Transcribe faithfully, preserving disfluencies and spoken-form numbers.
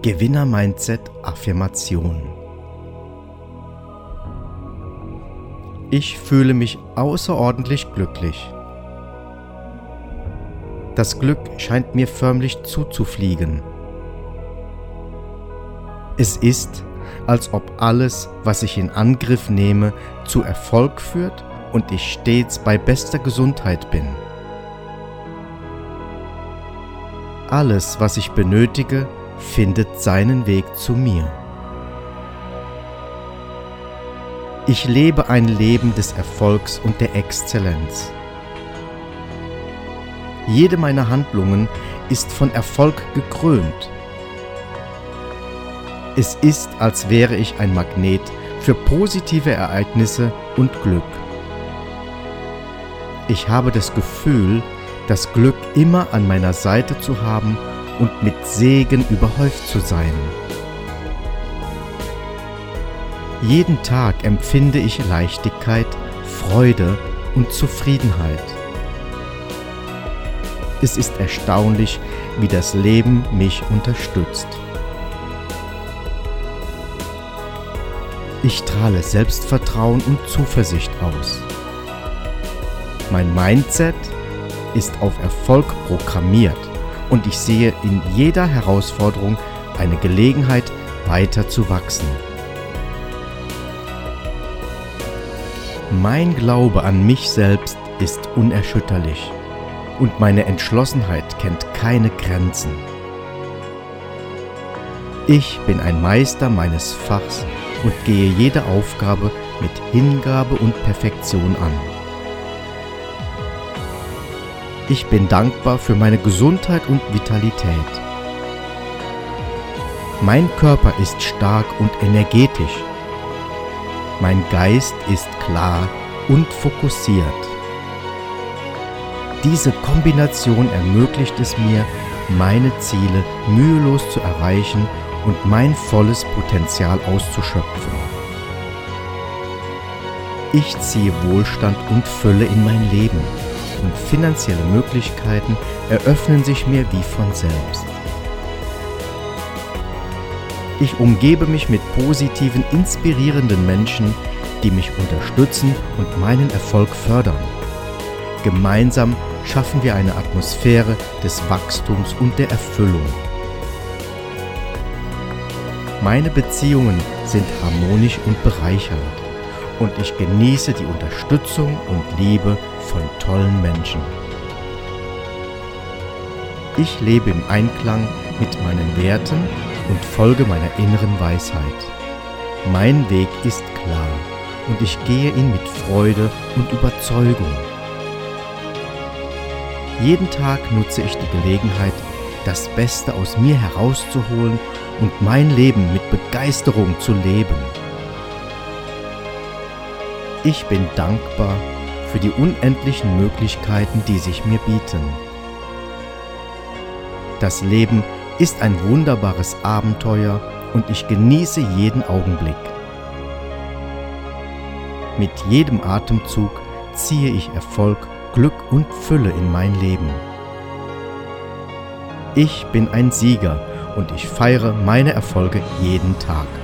Gewinner-Mindset-Affirmation. Ich fühle mich außerordentlich glücklich. Das Glück scheint mir förmlich zuzufliegen. Es ist, als ob alles, was ich in Angriff nehme, zu Erfolg führt und ich stets bei bester Gesundheit bin. Alles, was ich benötige, findet seinen Weg zu mir. Ich lebe ein Leben des Erfolgs und der Exzellenz. Jede meiner Handlungen ist von Erfolg gekrönt. Es ist, als wäre ich ein Magnet für positive Ereignisse und Glück. Ich habe das Gefühl, das Glück immer an meiner Seite zu haben und mit Segen überhäuft zu sein. Jeden Tag empfinde ich Leichtigkeit, Freude und Zufriedenheit. Es ist erstaunlich, wie das Leben mich unterstützt. Ich strahle Selbstvertrauen und Zuversicht aus. Mein Mindset ist auf Erfolg programmiert und ich sehe in jeder Herausforderung eine Gelegenheit, weiter zu wachsen. Mein Glaube an mich selbst ist unerschütterlich und meine Entschlossenheit kennt keine Grenzen. Ich bin ein Meister meines Fachs und gehe jede Aufgabe mit Hingabe und Perfektion an. Ich bin dankbar für meine Gesundheit und Vitalität. Mein Körper ist stark und energetisch. Mein Geist ist klar und fokussiert. Diese Kombination ermöglicht es mir, meine Ziele mühelos zu erreichen und mein volles Potenzial auszuschöpfen. Ich ziehe Wohlstand und Fülle in mein Leben und finanzielle Möglichkeiten eröffnen sich mir wie von selbst. Ich umgebe mich mit positiven, inspirierenden Menschen, die mich unterstützen und meinen Erfolg fördern. Gemeinsam schaffen wir eine Atmosphäre des Wachstums und der Erfüllung. Meine Beziehungen sind harmonisch und bereichernd und ich genieße die Unterstützung und Liebe von tollen Menschen. Ich lebe im Einklang mit meinen Werten und folge meiner inneren Weisheit. Mein Weg ist klar und ich gehe ihn mit Freude und Überzeugung. Jeden Tag nutze ich die Gelegenheit, das Beste aus mir herauszuholen und mein Leben mit Begeisterung zu leben. Ich bin dankbar für die unendlichen Möglichkeiten, die sich mir bieten. Das Leben ist ein wunderbares Abenteuer und ich genieße jeden Augenblick. Mit jedem Atemzug ziehe ich Erfolg, Glück und Fülle in mein Leben. Ich bin ein Sieger und ich feiere meine Erfolge jeden Tag.